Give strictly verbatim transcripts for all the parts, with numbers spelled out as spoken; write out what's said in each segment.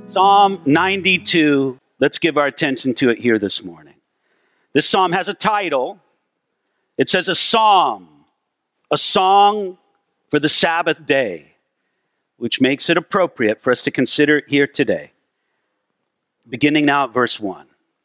Psalm ninety-two, let's give our attention to it here this morning. This psalm has a title. It says a psalm, a song for the Sabbath day, which makes it appropriate for us to consider it here today. Beginning now at verse one.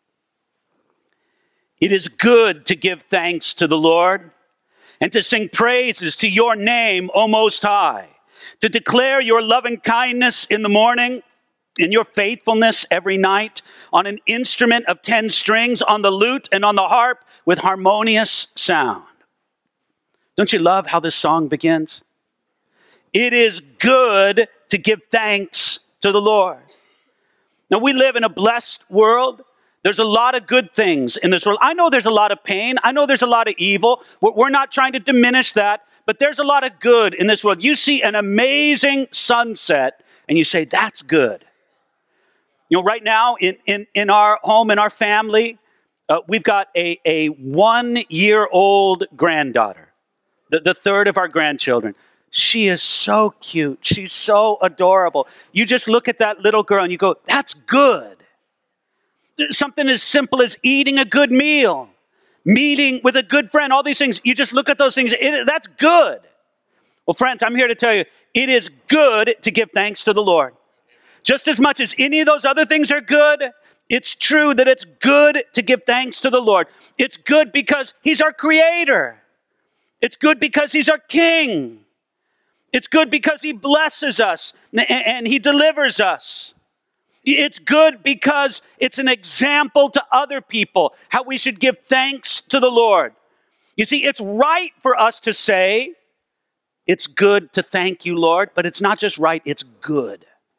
It is good to give thanks to the Lord and to sing praises to your name, O Most High, to declare your loving kindness in the morning, in your faithfulness every night, on an instrument of ten strings, on the lute and on the harp with harmonious sound. Don't you love how this song begins? It is good to give thanks to the Lord. Now, we live in a blessed world. There's a lot of good things in this world. I know there's a lot of pain. I know there's a lot of evil. We're not trying to diminish that, but there's a lot of good in this world. You see an amazing sunset and you say, that's good. You know, right now in, in, in our home, in our family, uh, we've got a, a one-year-old granddaughter, the, the third of our grandchildren. She is so cute. She's so adorable. You just look at that little girl and you go, that's good. Something as simple as eating a good meal, meeting with a good friend, all these things. You just look at those things. It, that's good. Well, friends, I'm here to tell you, it is good to give thanks to the Lord. Just as much as any of those other things are good, it's true that it's good to give thanks to the Lord. It's good because He's our Creator. It's good because He's our King. It's good because He blesses us and He delivers us. It's good because it's an example to other people how we should give thanks to the Lord. You see, it's right for us to say, it's good to thank you, Lord, but it's not just right, it's good.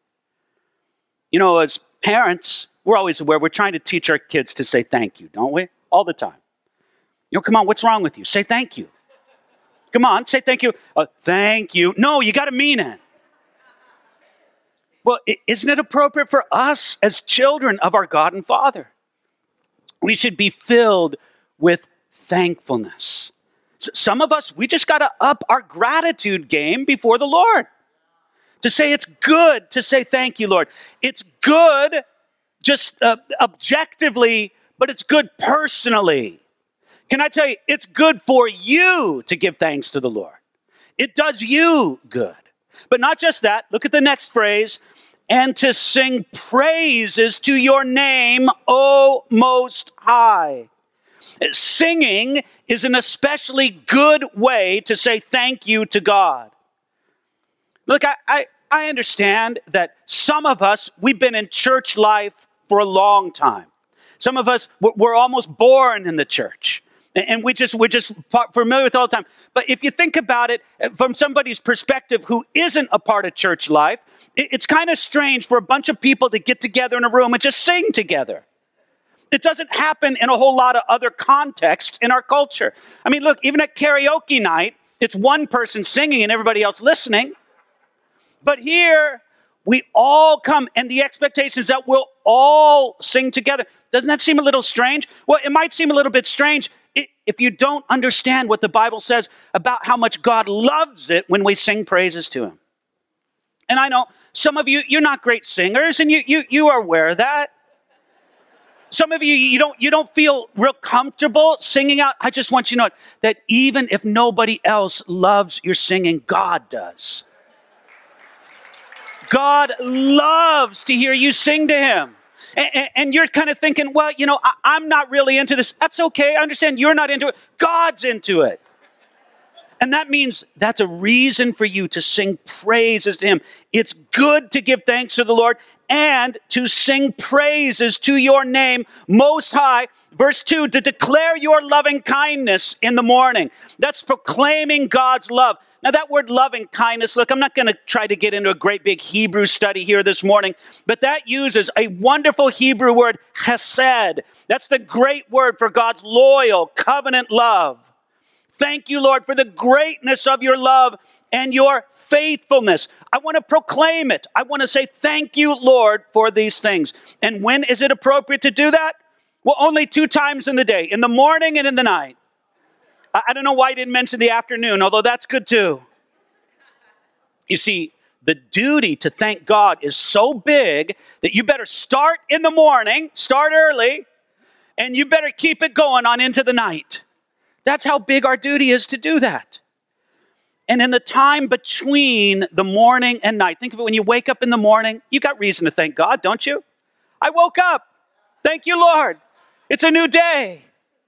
You know, as parents, we're always aware, we're trying to teach our kids to say thank you, don't we? All the time. You know, come on, what's wrong with you? Say thank you. Come on, say thank you. Uh, thank you. No, you got to mean it. Well, isn't it appropriate for us as children of our God and Father? We should be filled with thankfulness. Some of us, we just got to up our gratitude game before the Lord. To say it's good to say thank you, Lord. It's good just uh, objectively, but it's good personally. Can I tell you, it's good for you to give thanks to the Lord. It does you good. But not just that. Look at the next phrase. And to sing praises to your name, O Most High. Singing is an especially good way to say thank you to God. Look, I, I, I understand that some of us, we've been in church life for a long time. Some of us, we're almost born in the church. And we just, we're just familiar with it all the time. But if you think about it from somebody's perspective who isn't a part of church life, it's kind of strange for a bunch of people to get together in a room and just sing together. It doesn't happen in a whole lot of other contexts in our culture. I mean, look, even at karaoke night, it's one person singing and everybody else listening. But here, we all come, and the expectation is that we'll all sing together. Doesn't that seem a little strange? Well, it might seem a little bit strange if you don't understand what the Bible says about how much God loves it when we sing praises to Him. And I know some of you, you're not great singers, and you you you are aware of that. Some of you, you don't you don't feel real comfortable singing out. I just want you to know that even if nobody else loves your singing, God does. God loves to hear you sing to Him. And, and you're kind of thinking, well, you know, I, I'm not really into this. That's okay. I understand you're not into it. God's into it. And that means that's a reason for you to sing praises to Him. It's good to give thanks to the Lord and to sing praises to your name, Most High. Verse two, to declare your loving kindness in the morning. That's proclaiming God's love. Now that word loving kindness, look, I'm not going to try to get into a great big Hebrew study here this morning, but that uses a wonderful Hebrew word, chesed. That's the great word for God's loyal covenant love. Thank you, Lord, for the greatness of your love and your faithfulness. I want to proclaim it. I want to say thank you, Lord, for these things. And when is it appropriate to do that? Well, only two times in the day, in the morning and in the night. I don't know why I didn't mention the afternoon, although that's good too. You see, the duty to thank God is so big that you better start in the morning, start early, and you better keep it going on into the night. That's how big our duty is to do that. And in the time between the morning and night, think of it when you wake up in the morning, you got reason to thank God, don't you? I woke up. Thank you, Lord. It's a new day.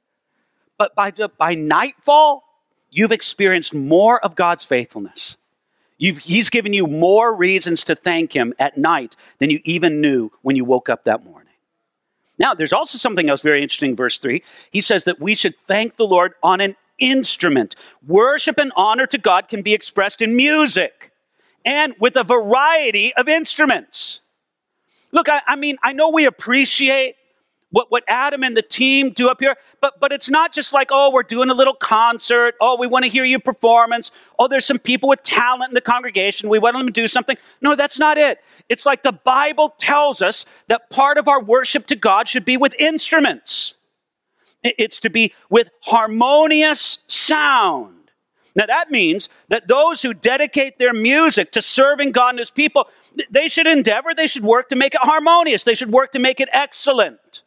But by, the, by nightfall, you've experienced more of God's faithfulness. You've, he's given you more reasons to thank him at night than you even knew when you woke up that morning. Now, there's also something else very interesting in verse three. He says that we should thank the Lord on an instrument. Worship and honor to God can be expressed in music and with a variety of instruments. Look, I, I mean, I know we appreciate what, what Adam and the team do up here, but, but it's not just like, oh, we're doing a little concert. Oh, we want to hear your performance. Oh, there's some people with talent in the congregation. We want them to do something. No, that's not it. It's like the Bible tells us that part of our worship to God should be with instruments. It's to be with harmonious sound. Now that means that those who dedicate their music to serving God and his people, they should endeavor, they should work to make it harmonious. They should work to make it excellent.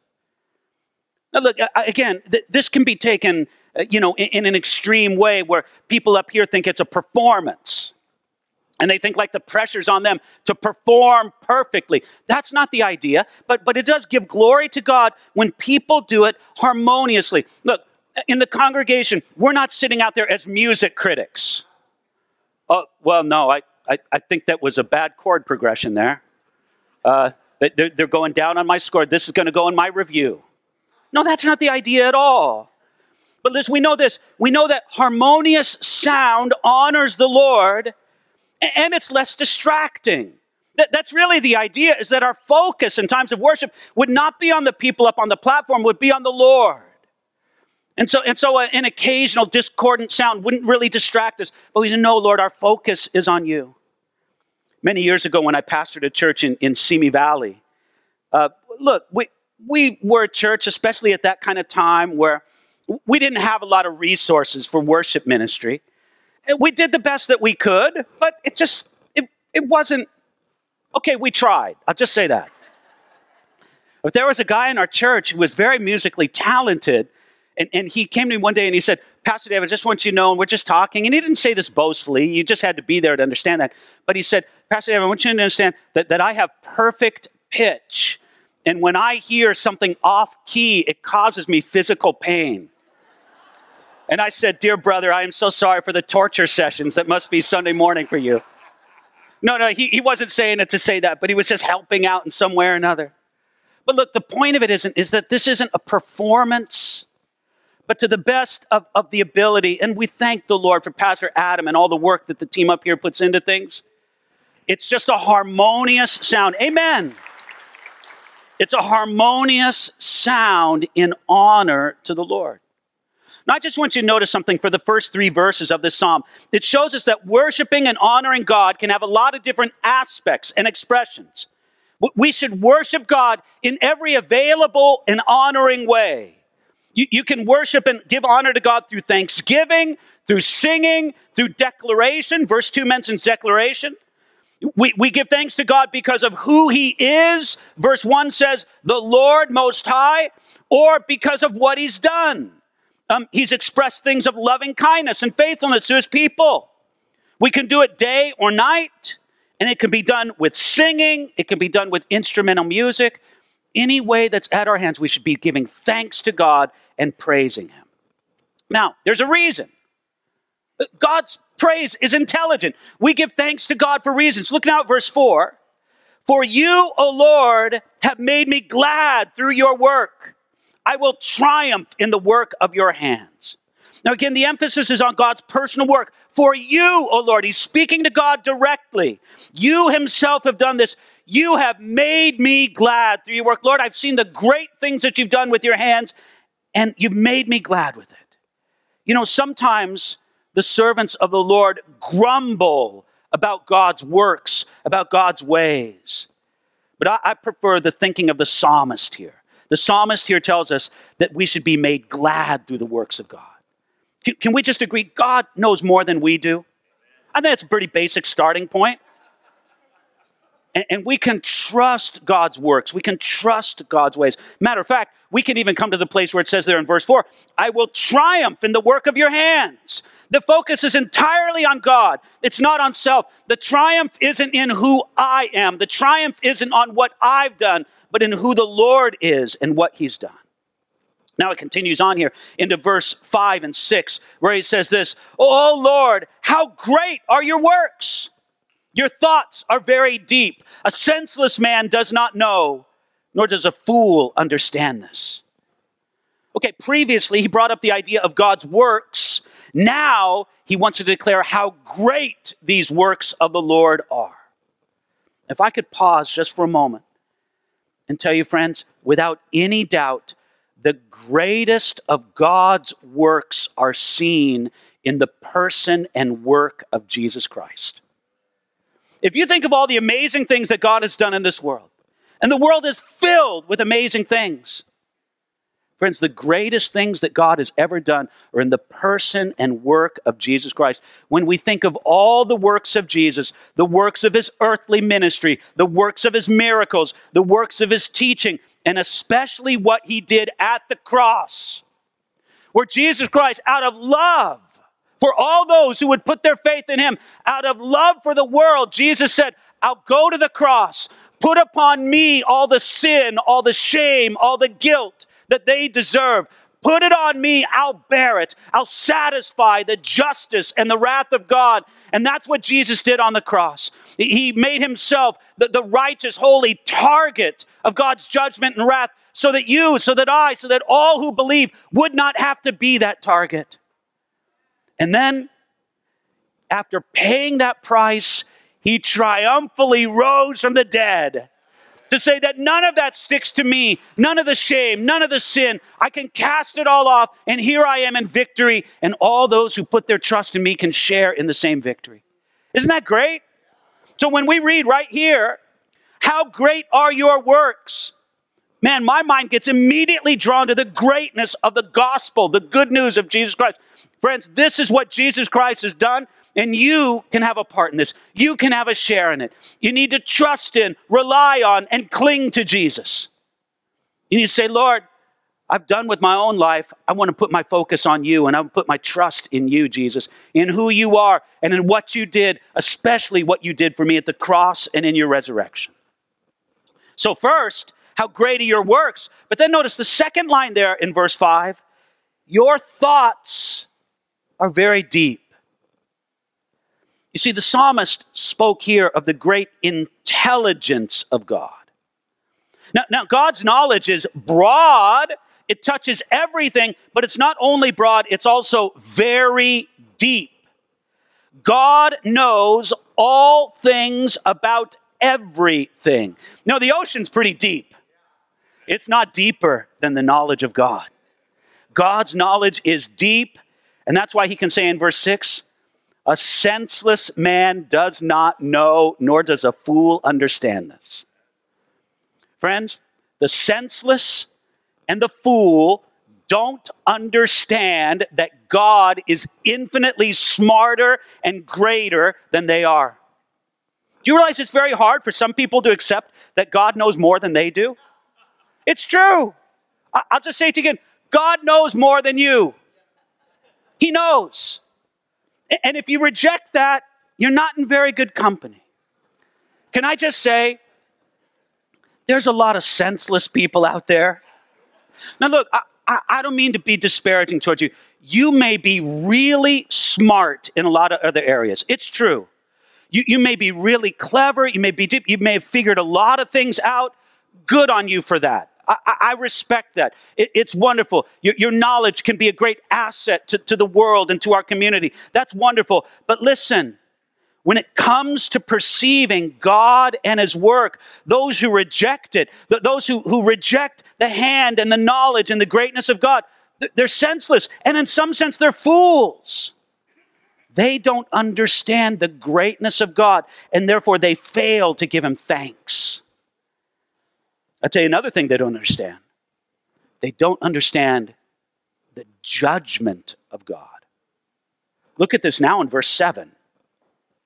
Now look, again, th- this can be taken, uh, you know, in, in an extreme way where people up here think it's a performance. And they think like the pressure's on them to perform perfectly. That's not the idea, but, but it does give glory to God when people do it harmoniously. Look, in the congregation, we're not sitting out there as music critics. Oh, well, no, I, I, I think that was a bad chord progression there. Uh, they're, they're going down on my score. This is going to go in my review. No, that's not the idea at all. But listen, we know this. We know that harmonious sound honors the Lord, and it's less distracting. That, that's really the idea, is that our focus in times of worship would not be on the people up on the platform, would be on the Lord. And so, and so an occasional discordant sound wouldn't really distract us. But we know, Lord, our focus is on you. Many years ago when I pastored a church in, in Simi Valley, uh, look, we, we were a church, especially at that kind of time, where we didn't have a lot of resources for worship ministry. And we did the best that we could, but it just, it, it wasn't, okay, we tried. I'll just say that. But there was a guy in our church who was very musically talented, and, and he came to me one day and he said, Pastor David, I just want you to know, and we're just talking, and he didn't say this boastfully, you just had to be there to understand that, but he said, Pastor David, I want you to understand that, that I have perfect pitch, and when I hear something off key, it causes me physical pain. And I said, dear brother, I am so sorry for the torture sessions that must be Sunday morning for you. No, no, he, he wasn't saying it to say that, but he was just helping out in some way or another. But look, the point of it isn't, is that this isn't a performance, but to the best of, of the ability. And we thank the Lord for Pastor Adam and all the work that the team up here puts into things. It's just a harmonious sound. Amen. It's a harmonious sound in honor to the Lord. Now, I just want you to notice something for the first three verses of this psalm. It shows us that worshiping and honoring God can have a lot of different aspects and expressions. We should worship God in every available and honoring way. You, you can worship and give honor to God through thanksgiving, through singing, through declaration. Verse two mentions declaration. We, we give thanks to God because of who he is. Verse one says, the Lord Most High, or because of what he's done. Um, he's expressed things of loving kindness and faithfulness to his people. We can do it day or night, and it can be done with singing. It can be done with instrumental music. Any way that's at our hands, we should be giving thanks to God and praising him. Now, there's a reason. God's praise is intelligent. We give thanks to God for reasons. Look now at verse four. For you, O Lord, have made me glad through your work. I will triumph in the work of your hands. Now again, the emphasis is on God's personal work. For you, O Lord, he's speaking to God directly. You himself have done this. You have made me glad through your work. Lord, I've seen the great things that you've done with your hands, and you've made me glad with it. You know, sometimes the servants of the Lord grumble about God's works, about God's ways. But I, I prefer the thinking of the psalmist here. The psalmist here tells us that we should be made glad through the works of God. Can, can we just agree? God knows more than we do. I think that's a pretty basic starting point. And, and we can trust God's works. We can trust God's ways. Matter of fact, we can even come to the place where it says there in verse four, I will triumph in the work of your hands. The focus is entirely on God. It's not on self. The triumph isn't in who I am. The triumph isn't on what I've done, but in who the Lord is and what he's done. Now it continues on here into verse five and six, where he says this, Oh Lord, how great are your works! Your thoughts are very deep. A senseless man does not know, nor does a fool understand this. Okay, previously he brought up the idea of God's works. Now he wants to declare how great these works of the Lord are. If I could pause just for a moment and tell you, friends, without any doubt, the greatest of God's works are seen in the person and work of Jesus Christ. If you think of all the amazing things that God has done in this world, and the world is filled with amazing things, friends, the greatest things that God has ever done are in the person and work of Jesus Christ. When we think of all the works of Jesus, the works of his earthly ministry, the works of his miracles, the works of his teaching, and especially what he did at the cross, where Jesus Christ, out of love for all those who would put their faith in him, out of love for the world, Jesus said, I'll go to the cross, put upon me all the sin, all the shame, all the guilt that they deserve. Put it on me, I'll bear it. I'll satisfy the justice and the wrath of God. And that's what Jesus did on the cross. He made himself the, the righteous, holy target of God's judgment and wrath, so that you, so that I, so that all who believe would not have to be that target. And then, after paying that price, he triumphantly rose from the dead to say that none of that sticks to me, none of the shame, none of the sin. I can cast it all off, and here I am in victory, and all those who put their trust in me can share in the same victory. Isn't that great? So when we read right here, how great are your works? Man, my mind gets immediately drawn to the greatness of the gospel, the good news of Jesus Christ. Friends, this is what Jesus Christ has done, and you can have a part in this. You can have a share in it. You need to trust in, rely on, and cling to Jesus. You need to say, Lord, I've done with my own life. I want to put my focus on you, and I want to put my trust in you, Jesus, in who you are and in what you did, especially what you did for me at the cross and in your resurrection. So first, how great are your works? But then notice the second line there in verse five. Your thoughts are very deep. You see, the psalmist spoke here of the great intelligence of God. Now, now, God's knowledge is broad. It touches everything, but it's not only broad, it's also very deep. God knows all things about everything. Now, the ocean's pretty deep. It's not deeper than the knowledge of God. God's knowledge is deep, and that's why he can say in verse six, a senseless man does not know, nor does a fool understand this. Friends, the senseless and the fool don't understand that God is infinitely smarter and greater than they are. Do you realize it's very hard for some people to accept that God knows more than they do? It's true. I'll just say it again. God knows more than you. He knows. And if you reject that, you're not in very good company. Can I just say, there's a lot of senseless people out there. Now look, I, I, I don't mean to be disparaging towards you. You may be really smart in a lot of other areas. It's true. You, you may be really clever. You may be deep. You may have figured a lot of things out. Good on you for that. I, I respect that. It, it's wonderful. Your, your knowledge can be a great asset to, to the world and to our community. That's wonderful. But listen, when it comes to perceiving God and his work, those who reject it, th- those who, who reject the hand and the knowledge and the greatness of God, th- they're senseless. And in some sense, they're fools. They don't understand the greatness of God, and therefore they fail to give him thanks. I'll tell you another thing they don't understand. They don't understand the judgment of God. Look at this now in verse seven.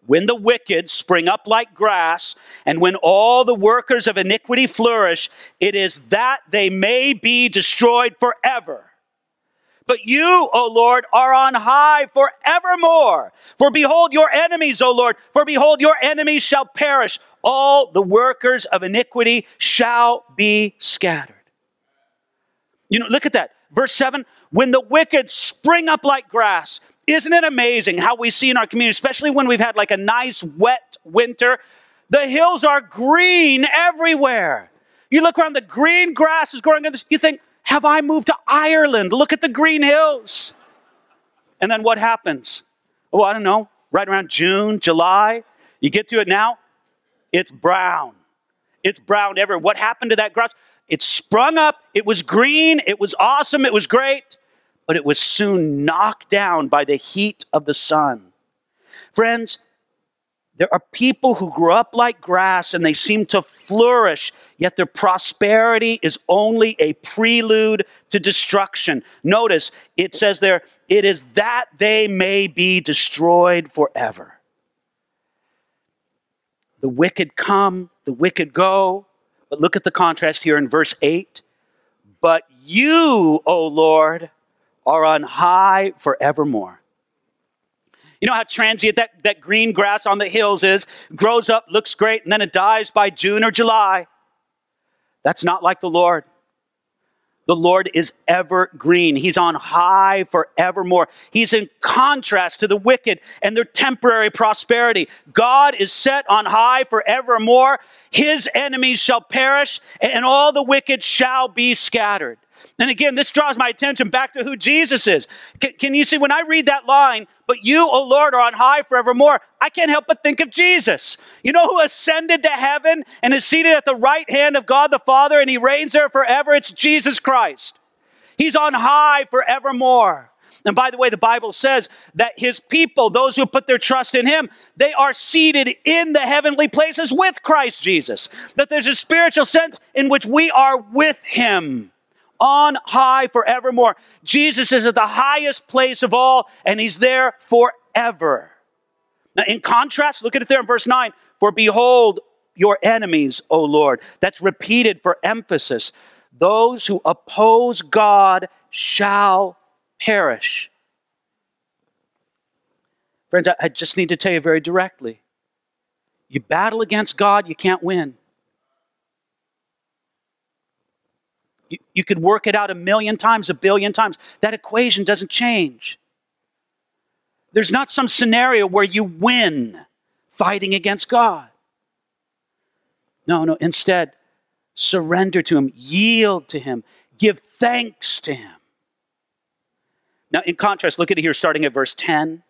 when the wicked spring up like grass, and when all the workers of iniquity flourish, it is that they may be destroyed forever. But you, O Lord, are on high forevermore. For behold your enemies, O Lord, for behold your enemies shall perish. All the workers of iniquity shall be scattered. You know, look at that. Verse seven, when the wicked spring up like grass. Isn't it amazing how we see in our community, especially when we've had like a nice wet winter, the hills are green everywhere. You look around, the green grass is growing. You think, have I moved to Ireland? Look at the green hills. And then what happens? Oh, I don't know, right around June, July, you get to it now, it's brown. It's brown everywhere. What happened to that grass? It sprung up, it was green, it was awesome, it was great. But it was soon knocked down by the heat of the sun. Friends, there are people who grew up like grass and they seem to flourish, yet their prosperity is only a prelude to destruction. Notice, it says there, it is that they may be destroyed forever. The wicked come, the wicked go. But look at the contrast here in verse eight. But you, O Lord, are on high forevermore. You know how transient that, that green grass on the hills is, grows up, looks great, and then it dies by June or July. That's not like the Lord. The Lord is evergreen. He's on high forevermore. He's in contrast to the wicked and their temporary prosperity. God is set on high forevermore. His enemies shall perish, and all the wicked shall be scattered. And again, this draws my attention back to who Jesus is. Can, can you see, when I read that line, but you, O Lord, are on high forevermore, I can't help but think of Jesus. You know who ascended to heaven and is seated at the right hand of God the Father, and he reigns there forever? It's Jesus Christ. He's on high forevermore. And by the way, the Bible says that his people, those who put their trust in him, they are seated in the heavenly places with Christ Jesus. That there's a spiritual sense in which we are with him. On high forevermore. Jesus is at the highest place of all, and he's there forever. Now, in contrast, look at it there in verse nine. For behold your enemies, O Lord. That's repeated for emphasis. Those who oppose God shall perish. Friends, I, I just need to tell you very directly. You battle against God, you can't win. You, you could work it out a million times, a billion times. That equation doesn't change. There's not some scenario where you win fighting against God. No, no. Instead, surrender to him, yield to him, give thanks to him. Now, in contrast, look at it here, starting at verse ten.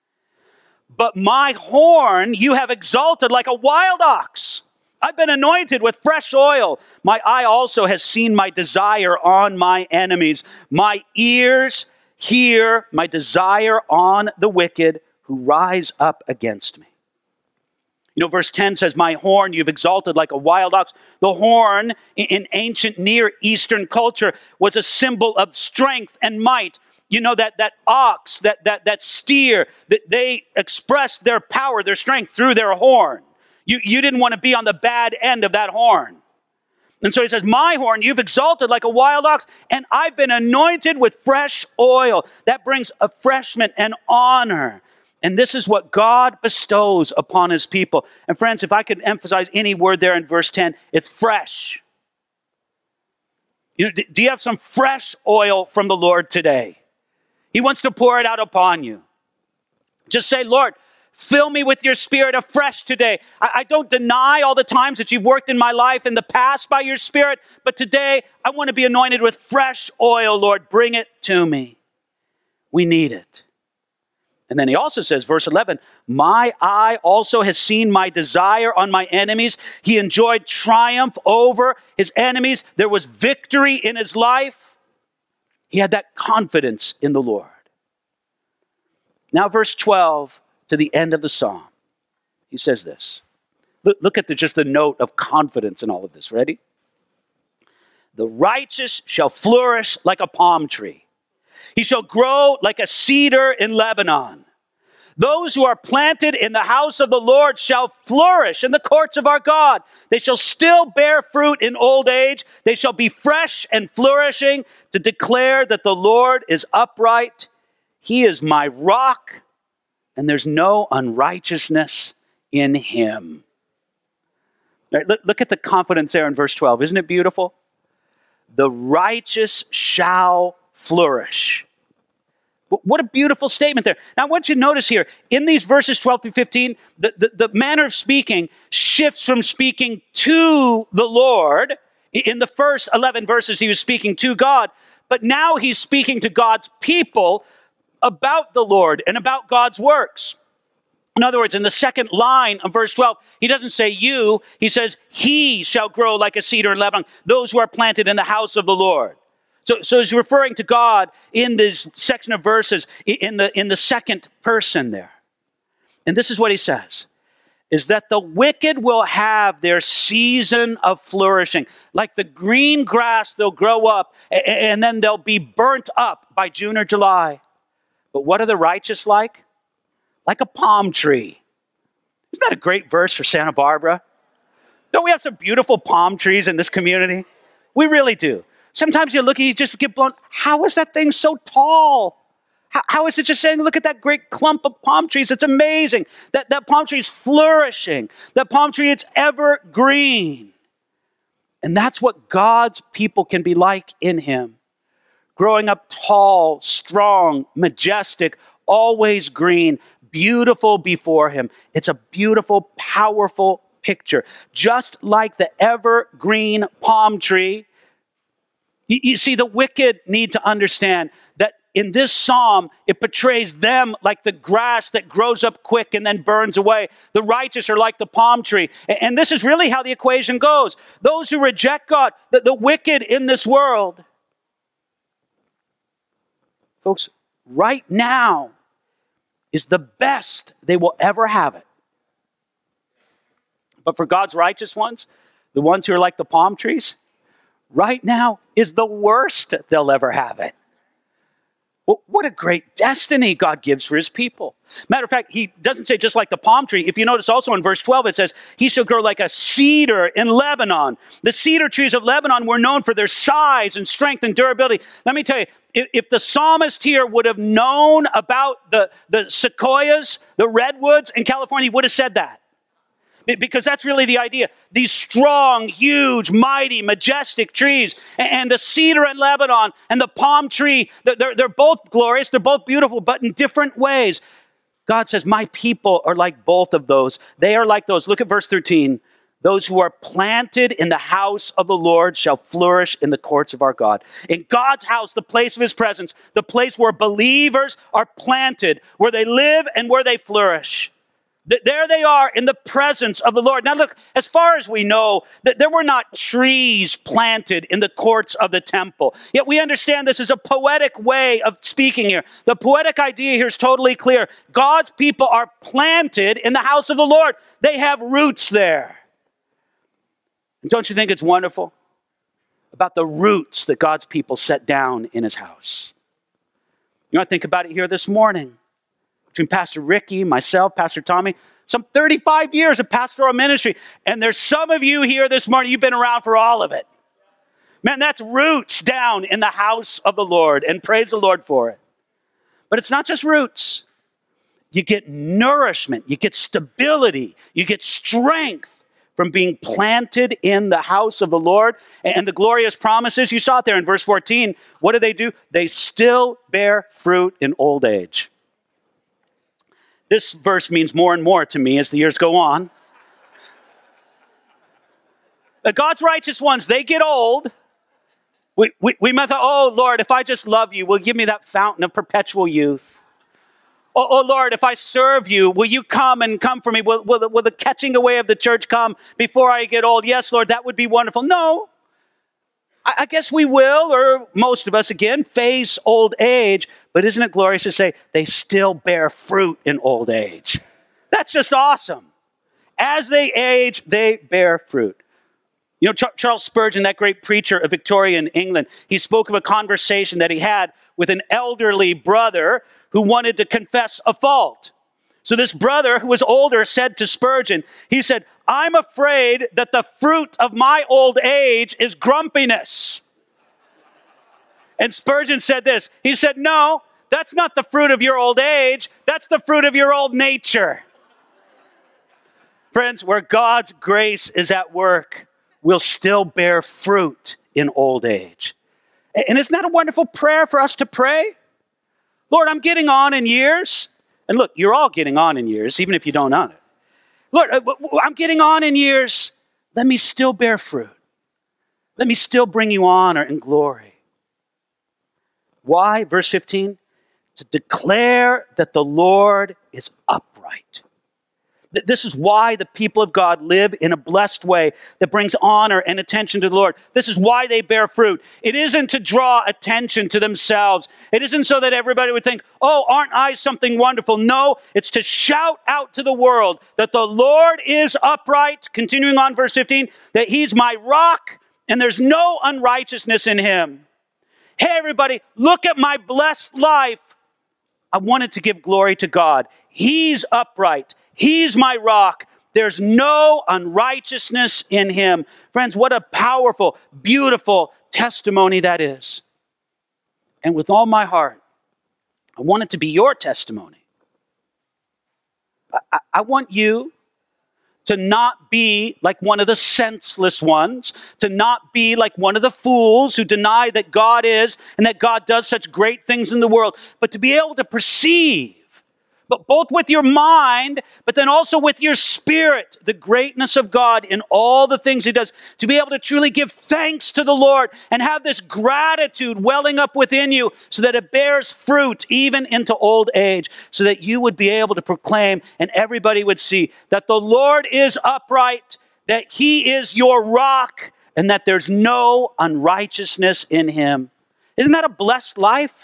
But my horn you have exalted like a wild ox. I've been anointed with fresh oil. My eye also has seen my desire on my enemies. My ears hear my desire on the wicked who rise up against me. You know, verse ten says, my horn you've exalted like a wild ox. The horn in ancient Near Eastern culture was a symbol of strength and might. You know, that, that ox, that, that, that steer, that they expressed their power, their strength through their horn. You, you didn't want to be on the bad end of that horn. And so he says, my horn you've exalted like a wild ox, and I've been anointed with fresh oil. That brings refreshment and honor. And this is what God bestows upon his people. And friends, if I could emphasize any word there in verse ten, it's fresh. You know, do you have some fresh oil from the Lord today? He wants to pour it out upon you. Just say, Lord, fill me with your spirit afresh today. I, I don't deny all the times that you've worked in my life in the past by your spirit, but today I want to be anointed with fresh oil, Lord. Bring it to me. We need it. And then he also says, verse eleven, my eye also has seen my desire on my enemies. He enjoyed triumph over his enemies. There was victory in his life. He had that confidence in the Lord. Now, verse twelve, to the end of the psalm, he says this. Look, look at the, just the note of confidence in all of this. Ready? The righteous shall flourish like a palm tree. He shall grow like a cedar in Lebanon. Those who are planted in the house of the Lord shall flourish in the courts of our God. They shall still bear fruit in old age. They shall be fresh and flourishing to declare that the Lord is upright. He is my rock, and there's no unrighteousness in him. Right, look, look at the confidence there in verse twelve. Isn't it beautiful? The righteous shall flourish. What a beautiful statement there. Now, I want you to notice here, in these verses twelve through fifteen, the, the, the manner of speaking shifts from speaking to the Lord. In the first eleven verses, he was speaking to God, but now he's speaking to God's people about the Lord and about God's works. In other words, in the second line of verse twelve, he doesn't say you, he says, he shall grow like a cedar in Lebanon, those who are planted in the house of the Lord. So, so he's referring to God in this section of verses in the, in the second person there. And this is what he says, is that the wicked will have their season of flourishing. Like the green grass, they'll grow up and then they'll be burnt up by June or July. But what are the righteous like? Like a palm tree. Isn't that a great verse for Santa Barbara? Don't we have some beautiful palm trees in this community? We really do. Sometimes you look and you just get blown. How is that thing so tall? How, how is it just saying, look at that great clump of palm trees? It's amazing. That, that palm tree is flourishing. That palm tree, it's evergreen. And that's what God's people can be like in him. Growing up tall, strong, majestic, always green, beautiful before him. It's a beautiful, powerful picture. Just like the evergreen palm tree. You see, the wicked need to understand that in this psalm, it portrays them like the grass that grows up quick and then burns away. The righteous are like the palm tree. And this is really how the equation goes. Those who reject God, the, the wicked in this world. Folks, right now is the best they will ever have it. But for God's righteous ones, the ones who are like the palm trees, right now is the worst they'll ever have it. Well, what a great destiny God gives for his people. Matter of fact, he doesn't say just like the palm tree. If you notice also in verse twelve, it says, he shall grow like a cedar in Lebanon. The cedar trees of Lebanon were known for their size and strength and durability. Let me tell you, if, if the psalmist here would have known about the, the sequoias, the redwoods in California, he would have said that. Because that's really the idea. These strong, huge, mighty, majestic trees. And the cedar in Lebanon and the palm tree, they're, they're both glorious, they're both beautiful, but in different ways. God says, my people are like both of those. They are like those. Look at verse thirteen. Those who are planted in the house of the Lord shall flourish in the courts of our God. In God's house, the place of his presence, the place where believers are planted, where they live and where they flourish. There they are in the presence of the Lord. Now look, as far as we know, that there were not trees planted in the courts of the temple. Yet we understand this is a poetic way of speaking here. The poetic idea here is totally clear. God's people are planted in the house of the Lord. They have roots there. And don't you think it's wonderful about the roots that God's people set down in his house? You know, I think about it here this morning. Between Pastor Ricky, myself, Pastor Tommy, some thirty-five years of pastoral ministry. And there's some of you here this morning, you've been around for all of it. Man, that's roots down in the house of the Lord, and praise the Lord for it. But it's not just roots. You get nourishment, you get stability, you get strength from being planted in the house of the Lord. And the glorious promises, you saw it there in verse fourteen. What do they do? They still bear fruit in old age. This verse means more and more to me as the years go on. The God's righteous ones, they get old. We, we, we might think, oh, Lord, if I just love you, will you give me that fountain of perpetual youth? Oh, oh, Lord, if I serve you, will you come and come for me? Will, will, will the catching away of the church come before I get old? Yes, Lord, that would be wonderful. No. I, I guess we will, or most of us, again, face old age. But isn't it glorious to say they still bear fruit in old age? That's just awesome. As they age, they bear fruit. You know, Ch- Charles Spurgeon, that great preacher of Victorian England, he spoke of a conversation that he had with an elderly brother who wanted to confess a fault. So this brother who was older said to Spurgeon, he said, I'm afraid that the fruit of my old age is grumpiness. And Spurgeon said this, he said, no, that's not the fruit of your old age, that's the fruit of your old nature. Friends, where God's grace is at work, we'll still bear fruit in old age. And isn't that a wonderful prayer for us to pray? Lord, I'm getting on in years. And look, you're all getting on in years, even if you don't know it. Lord, I'm getting on in years. Let me still bear fruit. Let me still bring you honor and glory. Why? Verse fifteen, to declare that the Lord is upright. This is why the people of God live in a blessed way that brings honor and attention to the Lord. This is why they bear fruit. It isn't to draw attention to themselves. It isn't so that everybody would think, oh, aren't I something wonderful? No, it's to shout out to the world that the Lord is upright. Continuing on verse fifteen, that he's my rock and there's no unrighteousness in him. Hey, everybody, look at my blessed life. I wanted to give glory to God. He's upright. He's my rock. There's no unrighteousness in him. Friends, what a powerful, beautiful testimony that is. And with all my heart, I want it to be your testimony. I, I want you to not be like one of the senseless ones, to not be like one of the fools who deny that God is and that God does such great things in the world, but to be able to perceive, but both with your mind, but then also with your spirit, the greatness of God in all the things he does, to be able to truly give thanks to the Lord and have this gratitude welling up within you so that it bears fruit even into old age, so that you would be able to proclaim and everybody would see that the Lord is upright, that he is your rock, and that there's no unrighteousness in him. Isn't that a blessed life?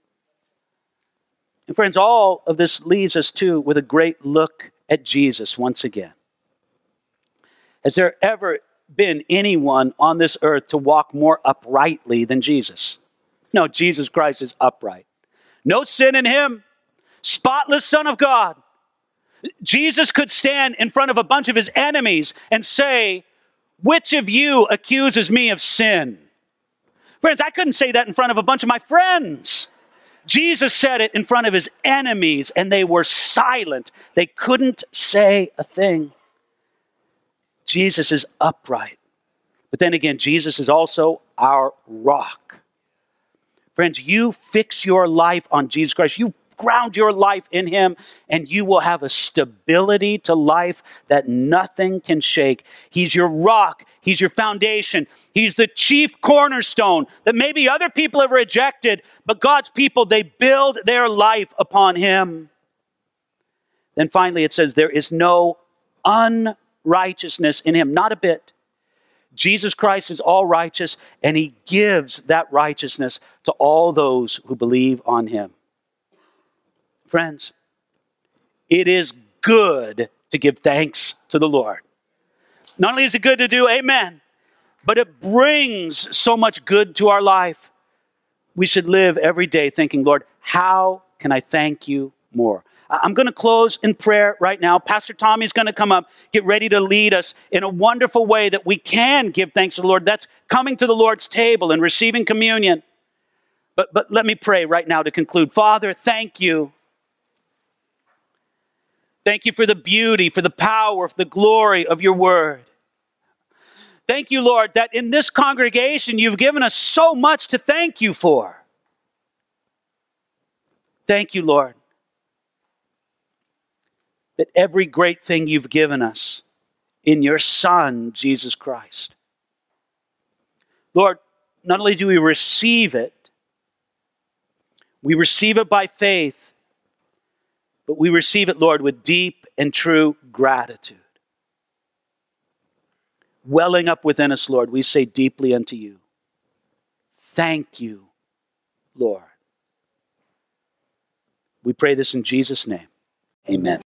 And friends, all of this leaves us too with a great look at Jesus once again. Has there ever been anyone on this earth to walk more uprightly than Jesus? No, Jesus Christ is upright. No sin in him. Spotless Son of God. Jesus could stand in front of a bunch of his enemies and say, which of you accuses me of sin? Friends, I couldn't say that in front of a bunch of my friends. Jesus said it in front of his enemies, and they were silent. They couldn't say a thing. Jesus is upright. But then again, Jesus is also our rock. Friends, you fix your life on Jesus Christ. You ground your life in him, and you will have a stability to life that nothing can shake. He's your rock. He's your foundation. He's the chief cornerstone that maybe other people have rejected, but God's people, they build their life upon him. Then finally it says there is no unrighteousness in him, not a bit. Jesus Christ is all righteous, and he gives that righteousness to all those who believe on him. Friends, it is good to give thanks to the Lord. Not only is it good to do amen, but it brings so much good to our life. We should live every day thinking, Lord, how can I thank you more? I'm going to close in prayer right now. Pastor Tommy's going to come up, get ready to lead us in a wonderful way that we can give thanks to the Lord. That's coming to the Lord's table and receiving communion. But, but let me pray right now to conclude. Father, thank you. Thank you for the beauty, for the power, for the glory of your word. Thank you, Lord, that in this congregation you've given us so much to thank you for. Thank you, Lord, that every great thing you've given us in your Son, Jesus Christ. Lord, not only do we receive it, we receive it by faith, but we receive it, Lord, with deep and true gratitude. Welling up within us, Lord, we say deeply unto you, thank you, Lord. We pray this in Jesus' name. Amen.